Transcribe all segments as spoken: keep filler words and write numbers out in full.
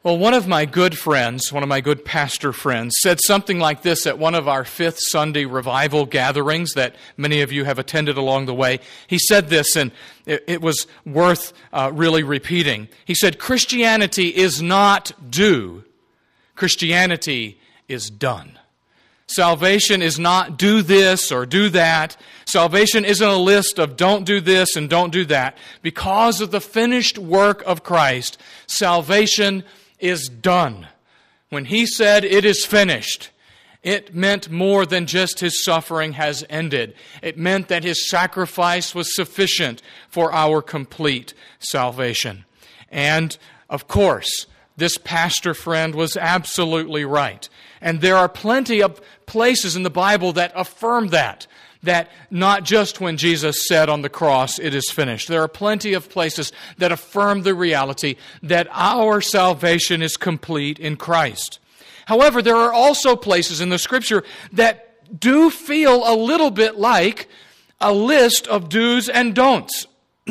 Well, one of my good friends, one of my good pastor friends, said something like this at one of our fifth Sunday revival gatherings that many of you have attended along the way. He said this, and it, it was worth uh, really repeating. He said, Christianity is not do. Christianity is done. Salvation is not do this or do that. Salvation isn't a list of don't do this and don't do that. Because of the finished work of Christ, salvation is done. When He said it is finished, it meant more than just His suffering has ended. It meant that His sacrifice was sufficient for our complete salvation. And, of course, this pastor friend was absolutely right. And there are plenty of places in the Bible that affirm that. That not just when Jesus said on the cross, it is finished. There are plenty of places that affirm the reality that our salvation is complete in Christ. However, there are also places in the Scripture that do feel a little bit like a list of do's and don'ts.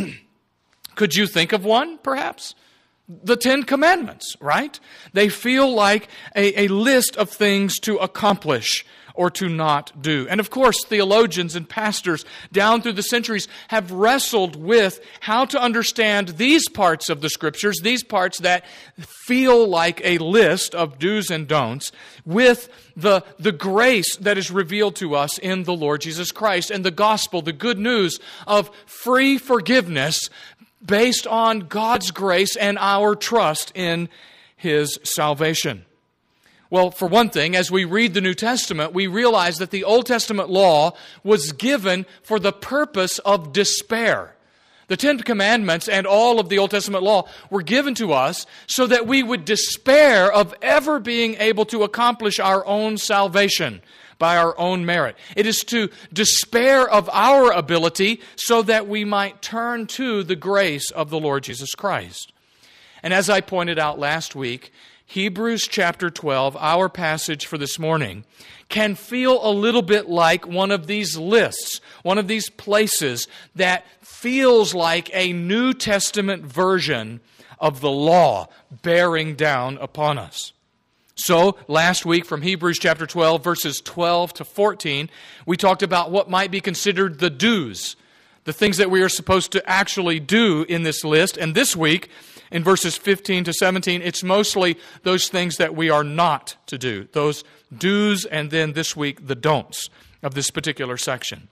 Could you think of one, perhaps? The Ten Commandments, right? They feel like a, a list of things to accomplish or to not do. And of course, theologians and pastors down through the centuries have wrestled with how to understand these parts of the Scriptures, these parts that feel like a list of do's and don'ts, with the, the grace that is revealed to us in the Lord Jesus Christ and the gospel, the good news of free forgiveness based on God's grace and our trust in His salvation. Well, for one thing, as we read the New Testament, we realize that the Old Testament law was given for the purpose of despair. The Ten Commandments and all of the Old Testament law were given to us so that we would despair of ever being able to accomplish our own salvation by our own merit. It is to despair of our ability so that we might turn to the grace of the Lord Jesus Christ. And as I pointed out last week, Hebrews chapter twelve, our passage for this morning, can feel a little bit like one of these lists, one of these places that feels like a New Testament version of the law bearing down upon us. So, last week from Hebrews chapter twelve, verses twelve to fourteen, we talked about what might be considered the do's, the things that we are supposed to actually do in this list. And this week, in verses fifteen to seventeen, it's mostly those things that we are not to do, those do's, and then this week, the don'ts of this particular section.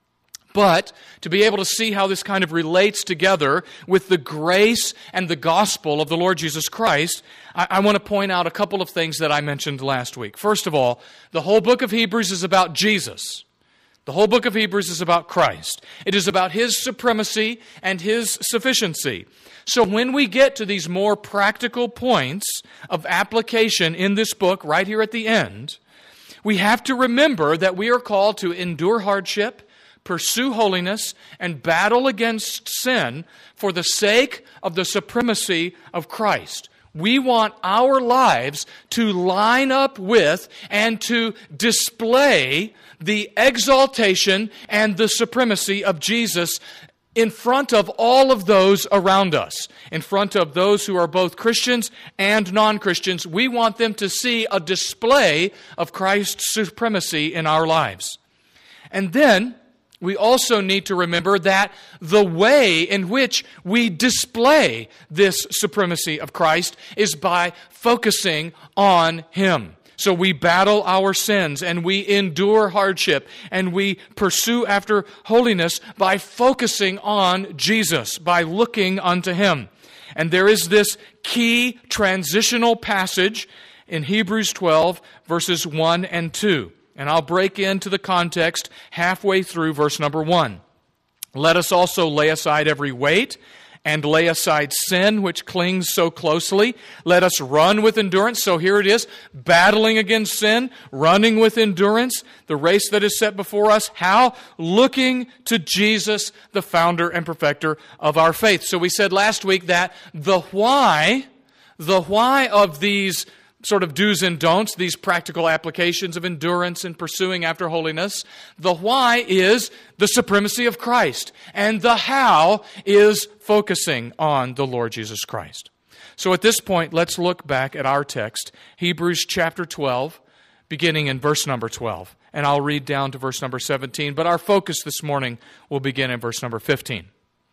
But to be able to see how this kind of relates together with the grace and the gospel of the Lord Jesus Christ, I, I want to point out a couple of things that I mentioned last week. First of all, the whole book of Hebrews is about Jesus. The whole book of Hebrews is about Christ. It is about His supremacy and His sufficiency. So when we get to these more practical points of application in this book, right here at the end, we have to remember that we are called to endure hardship, pursue holiness, and battle against sin for the sake of the supremacy of Christ. We want our lives to line up with and to display the exaltation and the supremacy of Jesus in front of all of those around us, in front of those who are both Christians and non-Christians. We want them to see a display of Christ's supremacy in our lives. And then we also need to remember that the way in which we display this supremacy of Christ is by focusing on Him. So we battle our sins and we endure hardship and we pursue after holiness by focusing on Jesus, by looking unto Him. And there is this key transitional passage in Hebrews twelve, verses one and two. And I'll break into the context halfway through verse number one. Let us also lay aside every weight and lay aside sin which clings so closely. Let us run with endurance. So here it is, battling against sin, running with endurance, the race that is set before us. How? Looking to Jesus, the founder and perfecter of our faith. So we said last week that the why, the why of these sort of do's and don'ts, these practical applications of endurance and pursuing after holiness. The why is the supremacy of Christ, and the how is focusing on the Lord Jesus Christ. So at this point, let's look back at our text, Hebrews chapter twelve, beginning in verse number twelve. And I'll read down to verse number seventeen, but our focus this morning will begin in verse number fifteen.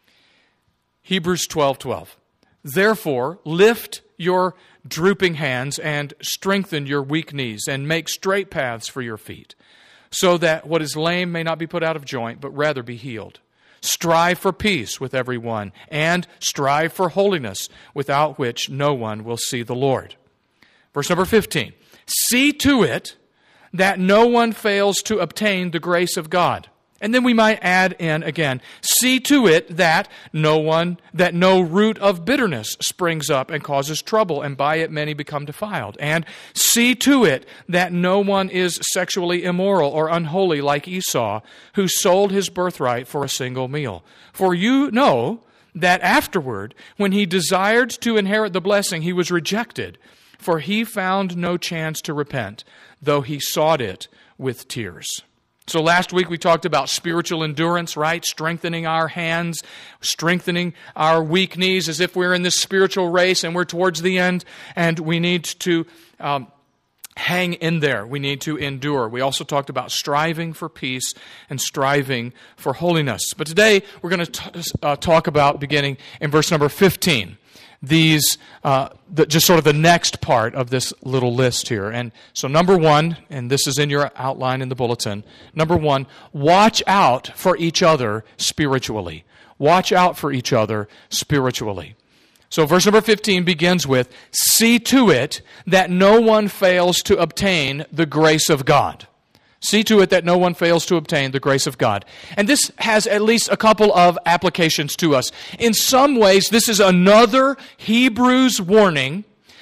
Hebrews twelve twelve. Therefore, lift your drooping hands and strengthen your weak knees and make straight paths for your feet, so that what is lame may not be put out of joint, but rather be healed. Strive for peace with everyone, and strive for holiness, without which no one will see the Lord. Verse number fifteen. See to it that no one fails to obtain the grace of God. And then we might add in again, see to it that no one, that no root of bitterness springs up and causes trouble, and by it many become defiled. And see to it that no one is sexually immoral or unholy like Esau, who sold his birthright for a single meal. For you know that afterward, when he desired to inherit the blessing, he was rejected, for he found no chance to repent, though he sought it with tears. So last week we talked about spiritual endurance, right? Strengthening our hands, strengthening our weak knees as if we're in this spiritual race and we're towards the end, and we need to um, hang in there. We need to endure. We also talked about striving for peace and striving for holiness. But today we're going to t- uh, talk about, beginning in verse number fifteen, these, uh, the, just sort of the next part of this little list here. And so number one, and this is in your outline in the bulletin, number one, watch out for each other spiritually. Watch out for each other spiritually. So verse number fifteen begins with, see to it that no one fails to obtain the grace of God. See to it that no one fails to obtain the grace of God. And this has at least a couple of applications to us. In some ways, this is another Hebrews warning,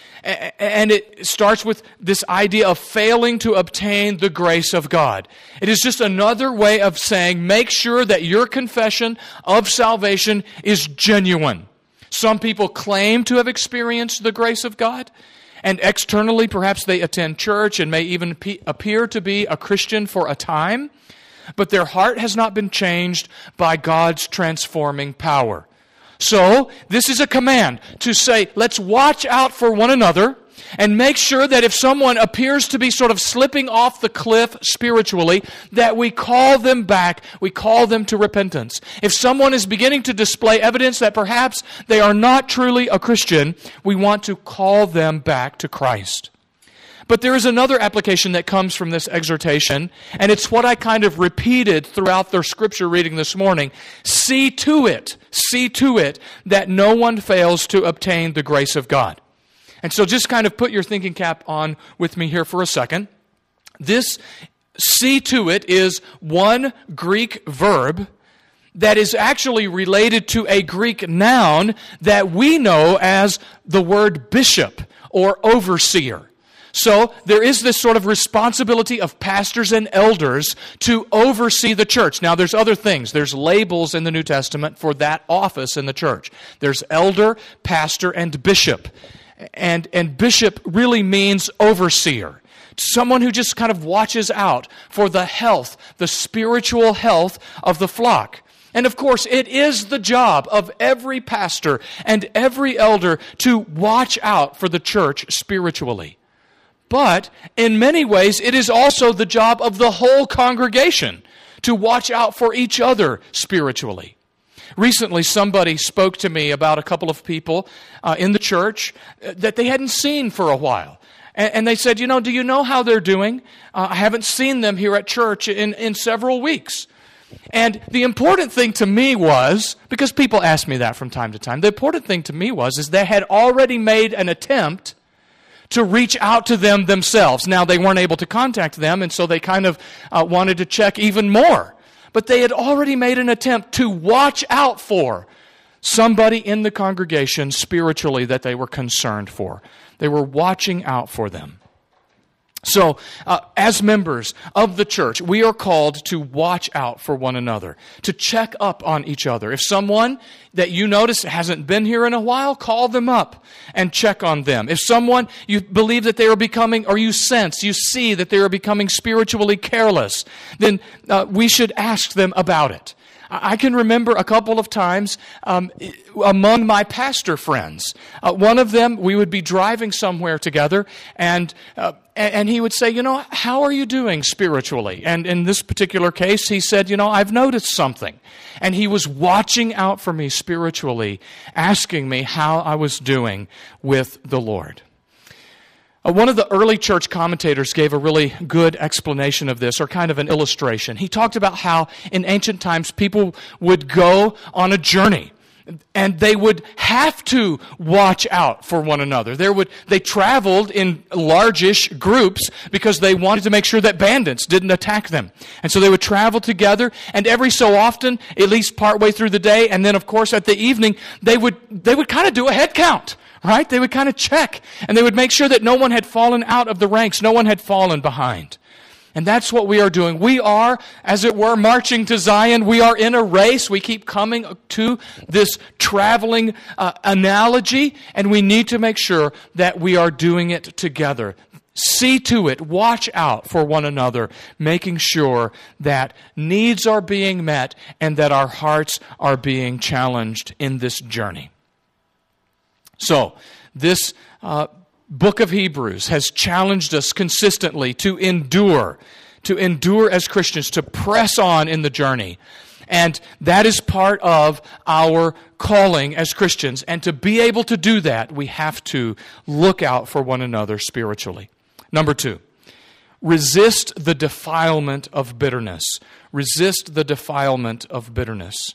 and it starts with this idea of failing to obtain the grace of God. It is just another way of saying, make sure that your confession of salvation is genuine. Some people claim to have experienced the grace of God, and externally, perhaps they attend church and may even pe- appear to be a Christian for a time, but their heart has not been changed by God's transforming power. So, this is a command to say, let's watch out for one another and make sure that if someone appears to be sort of slipping off the cliff spiritually, that we call them back, we call them to repentance. If someone is beginning to display evidence that perhaps they are not truly a Christian, we want to call them back to Christ. But there is another application that comes from this exhortation, and it's what I kind of repeated throughout the scripture reading this morning. See to it, see to it that no one fails to obtain the grace of God. And so just kind of put your thinking cap on with me here for a second. This see to it is one Greek verb that is actually related to a Greek noun that we know as the word bishop or overseer. So there is this sort of responsibility of pastors and elders to oversee the church. Now there's other things. There's labels in the New Testament for that office in the church. There's elder, pastor, and bishop. And, and bishop really means overseer. Someone who just kind of watches out for the health, the spiritual health of the flock. And of course, it is the job of every pastor and every elder to watch out for the church spiritually. But in many ways, it is also the job of the whole congregation to watch out for each other spiritually. Recently, somebody spoke to me about a couple of people uh, in the church that they hadn't seen for a while. And, and they said, you know, do you know how they're doing? Uh, I haven't seen them here at church in, in several weeks. And the important thing to me was, because people ask me that from time to time, the important thing to me was is they had already made an attempt to reach out to them themselves. Now, they weren't able to contact them, and so they kind of uh, wanted to check even more. But they had already made an attempt to watch out for somebody in the congregation spiritually that they were concerned for. They were watching out for them. So, uh, as members of the church, we are called to watch out for one another, to check up on each other. If someone that you notice hasn't been here in a while, call them up and check on them. If someone you believe that they are becoming, or you sense, you see that they are becoming spiritually careless, then uh, we should ask them about it. I can remember a couple of times um, among my pastor friends. Uh, one of them, we would be driving somewhere together, and uh, and he would say, you know, how are you doing spiritually? And in this particular case, he said, you know, I've noticed something. And he was watching out for me spiritually, asking me how I was doing with the Lord. Uh, one of the early church commentators gave a really good explanation of this, or kind of an illustration. He talked about how in ancient times people would go on a journey, and they would have to watch out for one another. There would they traveled in largish groups because they wanted to make sure that bandits didn't attack them. And so they would travel together, and every so often, at least partway through the day, and then of course at the evening, they would they would kind of do a head count. Right? They would kind of check, and they would make sure that no one had fallen out of the ranks, no one had fallen behind. And that's what we are doing. We are, as it were, marching to Zion. We are in a race. We keep coming to this traveling uh, analogy, and we need to make sure that we are doing it together. See to it, watch out for one another, making sure that needs are being met and that our hearts are being challenged in this journey. So, this uh, book of Hebrews has challenged us consistently to endure, to endure as Christians, to press on in the journey. And that is part of our calling as Christians. And to be able to do that, we have to look out for one another spiritually. Number two, resist the defilement of bitterness. Resist the defilement of bitterness.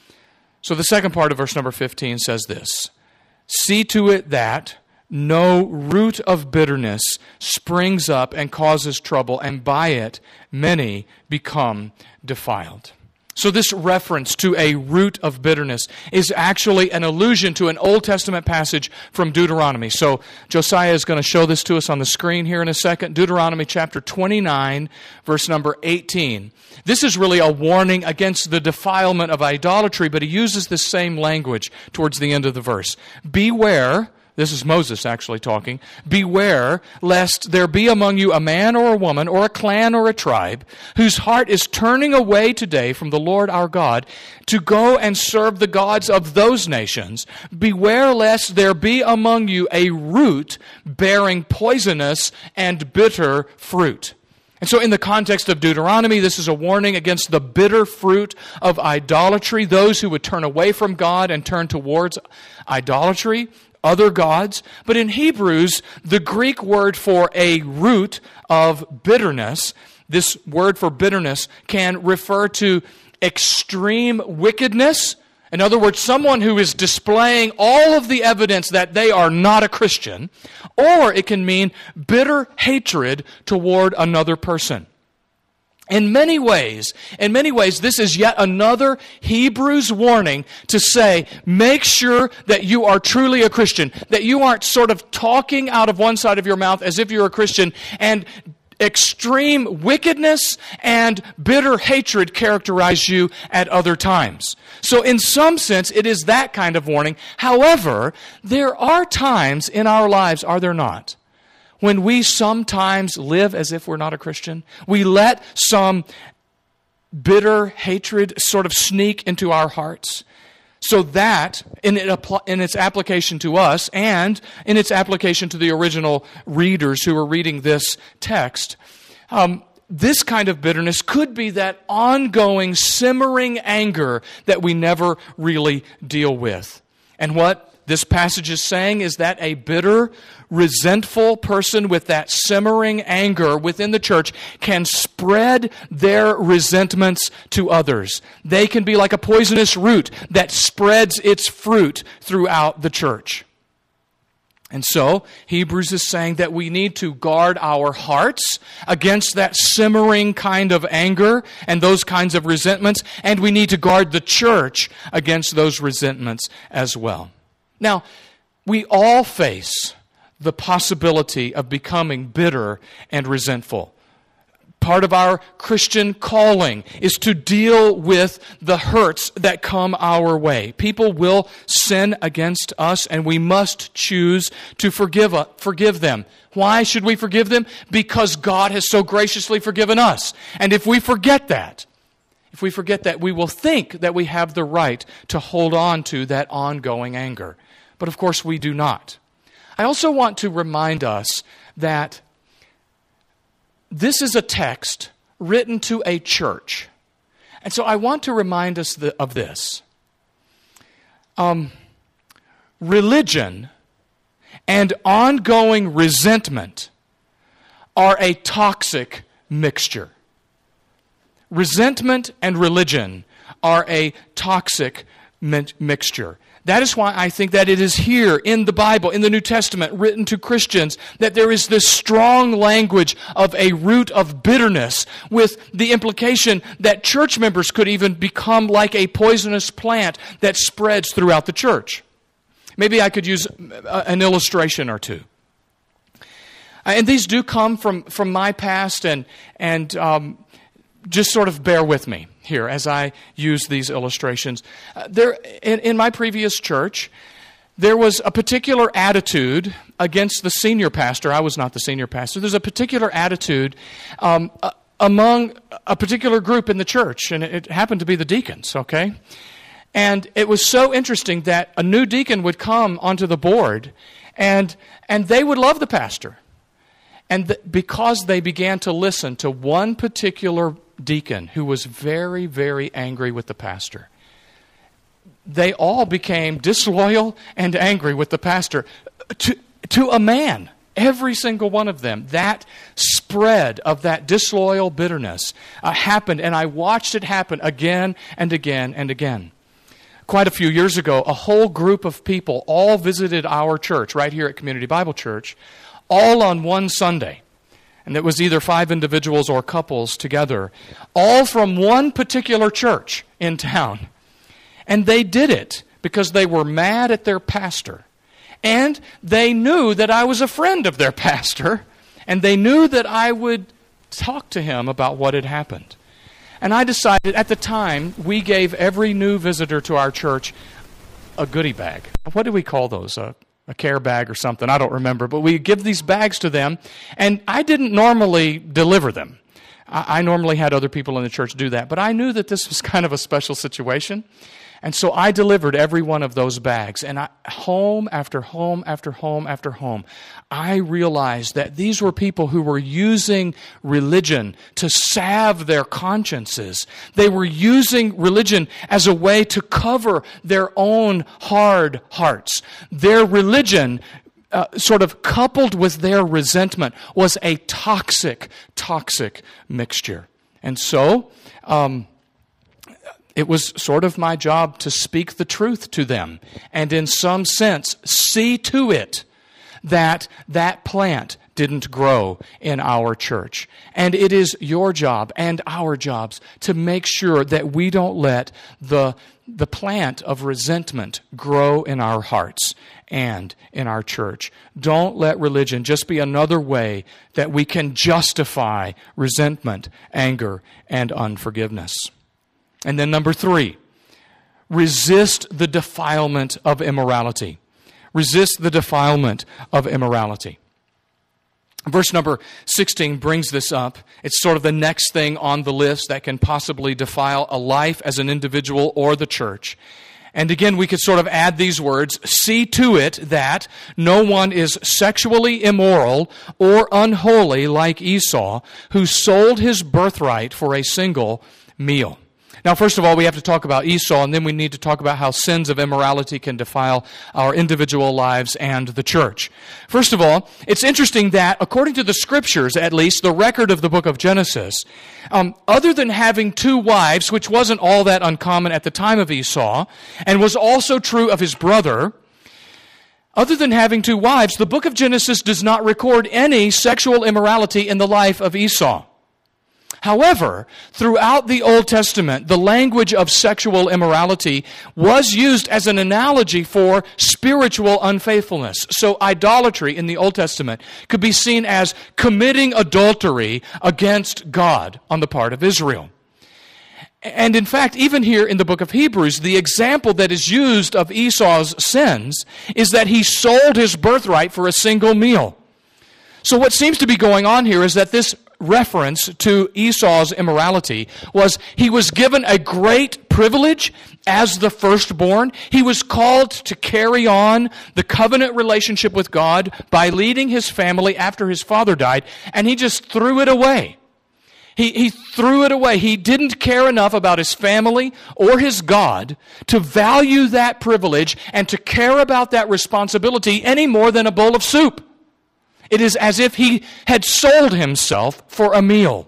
So the second part of verse number fifteen says this: see to it that no root of bitterness springs up and causes trouble, and by it many become defiled. So this reference to a root of bitterness is actually an allusion to an Old Testament passage from Deuteronomy. So Josiah is going to show this to us on the screen here in a second. Deuteronomy chapter twenty-nine, verse number eighteen. This is really a warning against the defilement of idolatry, but he uses the same language towards the end of the verse. Beware, this is Moses actually talking, beware lest there be among you a man or a woman or a clan or a tribe whose heart is turning away today from the Lord our God to go and serve the gods of those nations. Beware lest there be among you a root bearing poisonous and bitter fruit. And so in the context of Deuteronomy, this is a warning against the bitter fruit of idolatry, those who would turn away from God and turn towards idolatry, other gods. But in Hebrews, the Greek word for a root of bitterness, this word for bitterness can refer to extreme wickedness. In other words, someone who is displaying all of the evidence that they are not a Christian, or it can mean bitter hatred toward another person. In many ways, in many ways, this is yet another Hebrews warning to say, make sure that you are truly a Christian, that you aren't sort of talking out of one side of your mouth as if you're a Christian, and extreme wickedness and bitter hatred characterize you at other times. So in some sense, it is that kind of warning. However, there are times in our lives, are there not, when we sometimes live as if we're not a Christian? We let some bitter hatred sort of sneak into our hearts. So that, in, it, in its application to us and in its application to the original readers who were reading this text, um, this kind of bitterness could be that ongoing, simmering anger that we never really deal with. And what this passage is saying is that a bitter, resentful person with that simmering anger within the church can spread their resentments to others. They can be like a poisonous root that spreads its fruit throughout the church. And so, Hebrews is saying that we need to guard our hearts against that simmering kind of anger and those kinds of resentments, and we need to guard the church against those resentments as well. Now, we all face the possibility of becoming bitter and resentful. Part of our Christian calling is to deal with the hurts that come our way. People will sin against us, and we must choose to forgive, forgive them. Why should we forgive them? Because God has so graciously forgiven us. And if we forget that, if we forget that, we will think that we have the right to hold on to that ongoing anger. But of course we do not. I also want to remind us that this is a text written to a church. And so I want to remind us the, of this. Um, religion and ongoing resentment are a toxic mixture. Resentment and religion are a toxic mi- mixture. That is why I think that it is here in the Bible, in the New Testament, written to Christians, that there is this strong language of a root of bitterness, with the implication that church members could even become like a poisonous plant that spreads throughout the church. Maybe I could use an illustration or two. And these do come from, from my past, and, and um, just sort of bear with me here as I use these illustrations. Uh, there, in, in my previous church, there was a particular attitude against the senior pastor. I was not the senior pastor. There's a particular attitude um, uh, among a particular group in the church, and it, it happened to be the deacons, okay? And it was so interesting that a new deacon would come onto the board, and and they would love the pastor. And th- because they began to listen to one particular deacon who was very, very angry with the pastor, they all became disloyal and angry with the pastor to, to a man. Every single one of them. That spread of that disloyal bitterness uh, happened, and I watched it happen again and again and again. Quite a few years ago, a whole group of people all visited our church right here at Community Bible Church, all on one Sunday. And it was either five individuals or couples together, all from one particular church in town. And they did it because they were mad at their pastor. And they knew that I was a friend of their pastor, and they knew that I would talk to him about what had happened. And I decided, at the time, we gave every new visitor to our church a goodie bag. What do we call those? A, a care bag or something? I don't remember. But we give these bags to them, and I didn't normally deliver them. I, I normally had other people in the church do that. But I knew that this was kind of a special situation. And so I delivered every one of those bags. And I, home after home after home after home, I realized that these were people who were using religion to salve their consciences. They were using religion as a way to cover their own hard hearts. Their religion, uh, sort of coupled with their resentment, was a toxic, toxic mixture. And so, um, it was sort of my job to speak the truth to them and in some sense see to it that that plant didn't grow in our church. And it is your job and our jobs to make sure that we don't let the, the plant of resentment grow in our hearts and in our church. Don't let religion just be another way that we can justify resentment, anger, and unforgiveness. And then number three, resist the defilement of immorality. Resist the defilement of immorality. Verse number sixteen brings this up. It's sort of the next thing on the list that can possibly defile a life as an individual or the church. And again, we could sort of add these words, see to it that no one is sexually immoral or unholy like Esau, who sold his birthright for a single meal. Now, first of all, we have to talk about Esau, and then we need to talk about how sins of immorality can defile our individual lives and the church. First of all, it's interesting that, according to the Scriptures, at least, the record of the book of Genesis, um, other than having two wives, which wasn't all that uncommon at the time of Esau, and was also true of his brother, other than having two wives, the book of Genesis does not record any sexual immorality in the life of Esau. However, throughout the Old Testament, the language of sexual immorality was used as an analogy for spiritual unfaithfulness. So idolatry in the Old Testament could be seen as committing adultery against God on the part of Israel. And in fact, even here in the book of Hebrews, the example that is used of Esau's sins is that he sold his birthright for a single meal. So what seems to be going on here is that this reference to Esau's immorality was he was given a great privilege as the firstborn. He was called to carry on the covenant relationship with God by leading his family after his father died, and he just threw it away. He, he threw it away. He didn't care enough about his family or his God to value that privilege and to care about that responsibility any more than a bowl of soup. It is as if he had sold himself for a meal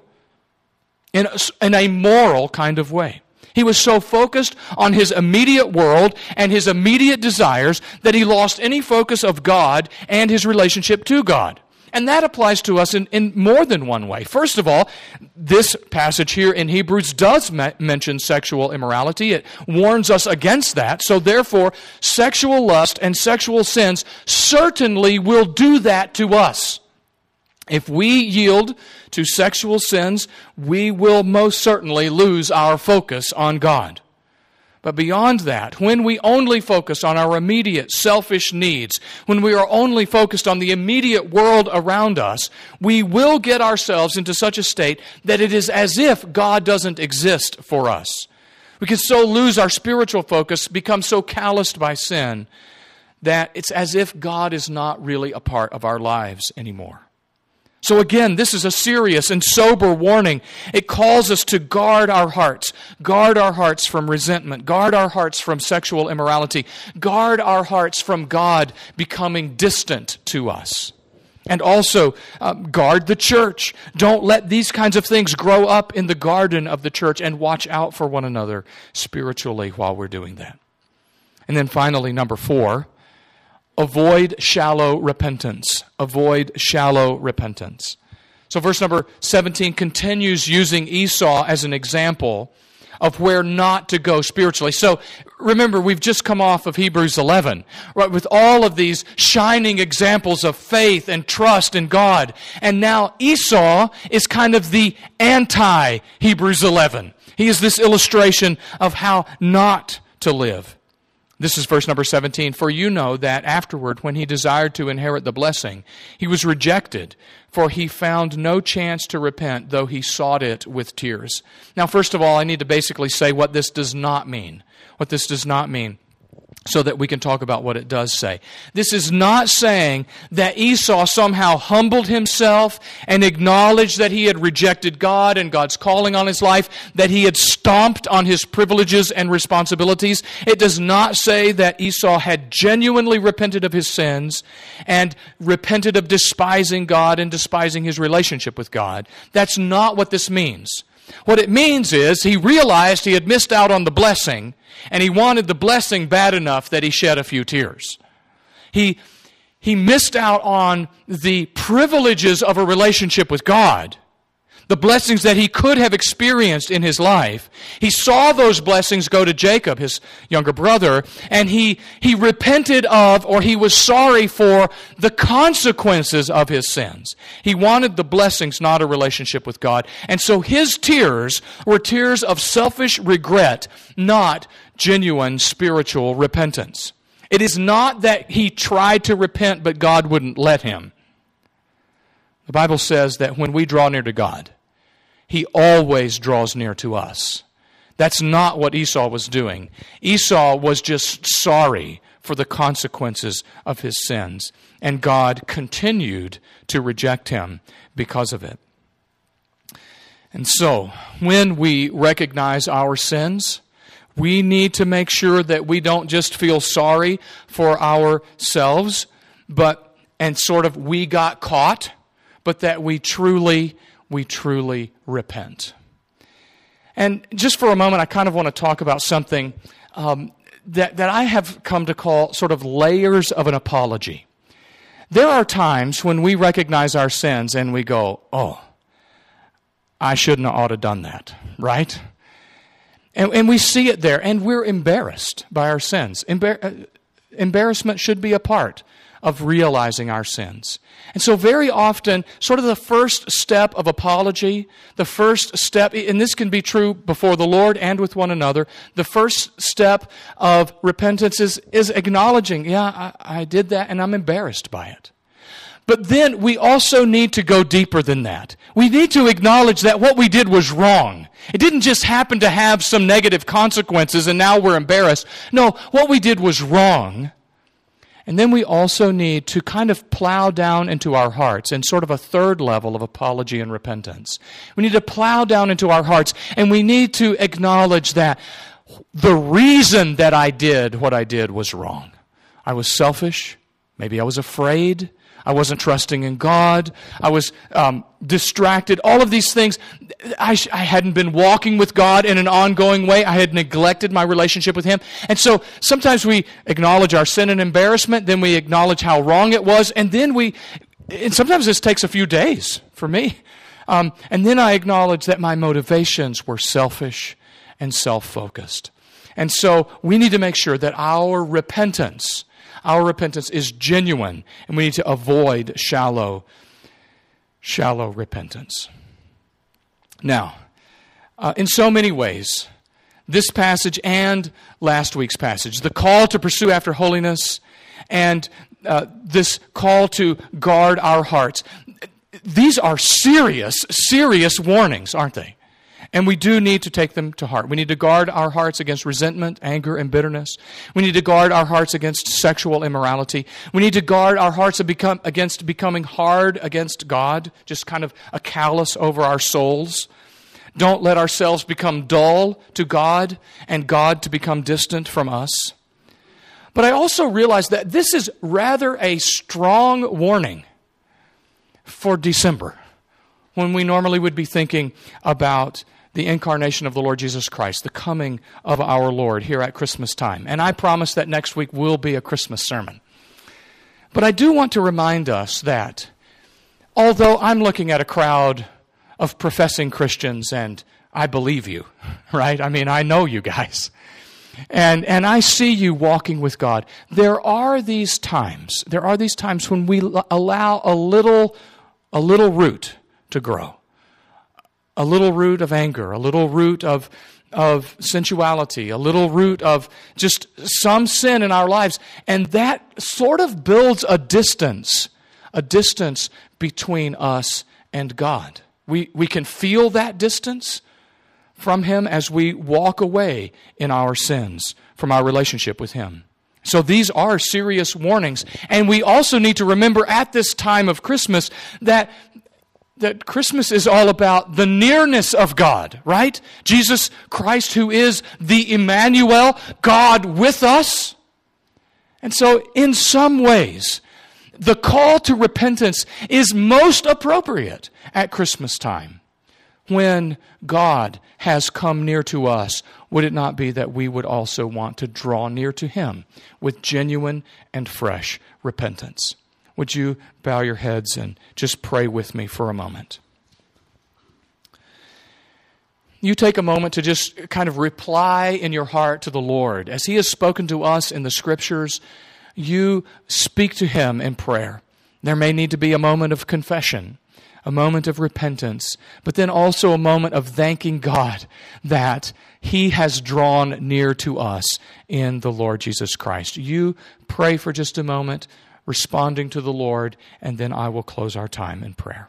in a, in a moral kind of way. He was so focused on his immediate world and his immediate desires that he lost any focus of God and his relationship to God. And that applies to us in, in more than one way. First of all, this passage here in Hebrews does me- mention sexual immorality. It warns us against that. So therefore, sexual lust and sexual sins certainly will do that to us. If we yield to sexual sins, we will most certainly lose our focus on God. But beyond that, when we only focus on our immediate selfish needs, when we are only focused on the immediate world around us, we will get ourselves into such a state that it is as if God doesn't exist for us. We can so lose our spiritual focus, become so calloused by sin, that it's as if God is not really a part of our lives anymore. So again, this is a serious and sober warning. It calls us to guard our hearts. Guard our hearts from resentment. Guard our hearts from sexual immorality. Guard our hearts from God becoming distant to us. And also, uh, guard the church. Don't let these kinds of things grow up in the garden of the church, and watch out for one another spiritually while we're doing that. And then finally, number four, avoid shallow repentance. Avoid shallow repentance. So verse number seventeen continues using Esau as an example of where not to go spiritually. So remember, we've just come off of Hebrews eleven, right, with all of these shining examples of faith and trust in God. And now Esau is kind of the anti-Hebrews eleven. He is this illustration of how not to live. This is verse number seventeen. For you know that afterward, when he desired to inherit the blessing, he was rejected, for he found no chance to repent, though he sought it with tears. Now, first of all, I need to basically say what this does not mean. What this does not mean, so that we can talk about what it does say. This is not saying that Esau somehow humbled himself and acknowledged that he had rejected God and God's calling on his life, that he had stomped on his privileges and responsibilities. It does not say that Esau had genuinely repented of his sins and repented of despising God and despising his relationship with God. That's not what this means. What it means is he realized he had missed out on the blessing, and he wanted the blessing bad enough that he shed a few tears. He, he missed out on the privileges of a relationship with God, the blessings that he could have experienced in his life. He saw those blessings go to Jacob, his younger brother, and he, he repented of, or he was sorry for, the consequences of his sins. He wanted the blessings, not a relationship with God. And so his tears were tears of selfish regret, not genuine spiritual repentance. It is not that he tried to repent, but God wouldn't let him. The Bible says that when we draw near to God, He always draws near to us. That's not what Esau was doing. Esau was just sorry for the consequences of his sins, and God continued to reject him because of it. And so, when we recognize our sins, we need to make sure that we don't just feel sorry for ourselves, but and sort of we got caught, but that we truly, we truly repent. And just for a moment, I kind of want to talk about something um, that, that I have come to call sort of layers of an apology. There are times when we recognize our sins and we go, oh, I shouldn't have ought to have done that, right? And, and we see it there, and we're embarrassed by our sins. Embar- embarrassment should be a part of realizing our sins. And so very often, sort of the first step of apology, the first step, and this can be true before the Lord and with one another, the first step of repentance is, is acknowledging, yeah, I, I did that and I'm embarrassed by it. But then we also need to go deeper than that. We need to acknowledge that what we did was wrong. It didn't just happen to have some negative consequences and now we're embarrassed. No, what we did was wrong. And then we also need to kind of plow down into our hearts in sort of a third level of apology and repentance. We need to plow down into our hearts, and we need to acknowledge that the reason that I did what I did was wrong. I was selfish. Maybe I was afraid. I wasn't trusting in God. I was um, distracted. All of these things. I, sh- I hadn't been walking with God in an ongoing way. I had neglected my relationship with Him. And so sometimes we acknowledge our sin and embarrassment, then we acknowledge how wrong it was, and then we, and sometimes this takes a few days for me. Um, and then I acknowledge that my motivations were selfish and self-focused. And so we need to make sure that our repentance Our repentance is genuine, and we need to avoid shallow, shallow repentance. Now, uh, in so many ways, this passage and last week's passage, the call to pursue after holiness and uh, this call to guard our hearts, these are serious, serious warnings, aren't they? And we do need to take them to heart. We need to guard our hearts against resentment, anger, and bitterness. We need to guard our hearts against sexual immorality. We need to guard our hearts against becoming hard against God, just kind of a callous over our souls. Don't let ourselves become dull to God and God to become distant from us. But I also realize that this is rather a strong warning for December, when we normally would be thinking about the incarnation of the Lord Jesus Christ, the coming of our Lord here at Christmas time. And I promise that next week will be a Christmas sermon. But I do want to remind us that although I'm looking at a crowd of professing Christians, and I believe you, right? I mean, I know you guys. And and I see you walking with God. There are these times, there are these times when we allow a little, a little root to grow. A little root of anger, a little root of, of sensuality, a little root of just some sin in our lives. And that sort of builds a distance, a distance between us and God. We, we can feel that distance from Him as we walk away in our sins from our relationship with Him. So these are serious warnings. And we also need to remember at this time of Christmas that that Christmas is all about the nearness of God, right? Jesus Christ, who is the Emmanuel, God with us. And so in some ways, the call to repentance is most appropriate at Christmas time. When God has come near to us, would it not be that we would also want to draw near to Him with genuine and fresh repentance? Would you bow your heads and just pray with me for a moment? You take a moment to just kind of reply in your heart to the Lord. As He has spoken to us in the Scriptures, you speak to Him in prayer. There may need to be a moment of confession, a moment of repentance, but then also a moment of thanking God that He has drawn near to us in the Lord Jesus Christ. You pray for just a moment, responding to the Lord, and then I will close our time in prayer.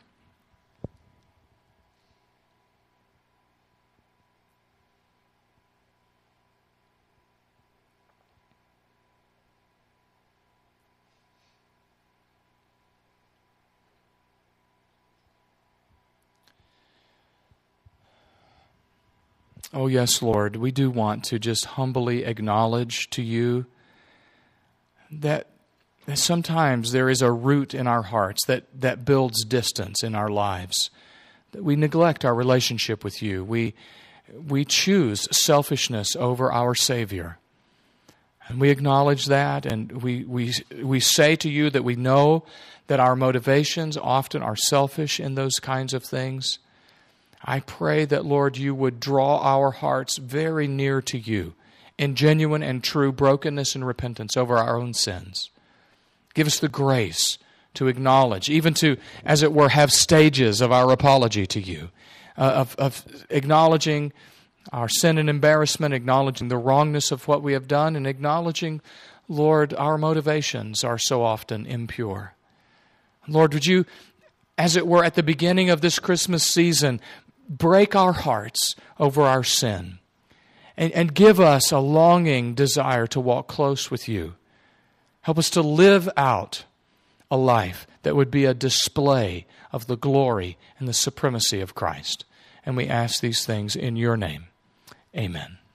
Oh yes, Lord, we do want to just humbly acknowledge to You that And sometimes there is a root in our hearts that, that builds distance in our lives. That we neglect our relationship with You. We, we choose selfishness over our Savior. And we acknowledge that, and we, we, we say to You that we know that our motivations often are selfish in those kinds of things. I pray that, Lord, You would draw our hearts very near to You in genuine and true brokenness and repentance over our own sins. Give us the grace to acknowledge, even to, as it were, have stages of our apology to You, uh, of, of acknowledging our sin and embarrassment, acknowledging the wrongness of what we have done, and acknowledging, Lord, our motivations are so often impure. Lord, would you, as it were at the beginning of this Christmas season, break our hearts over our sin and, and give us a longing desire to walk close with you. Help us to live out a life that would be a display of the glory and the supremacy of Christ. And we ask these things in your name. Amen.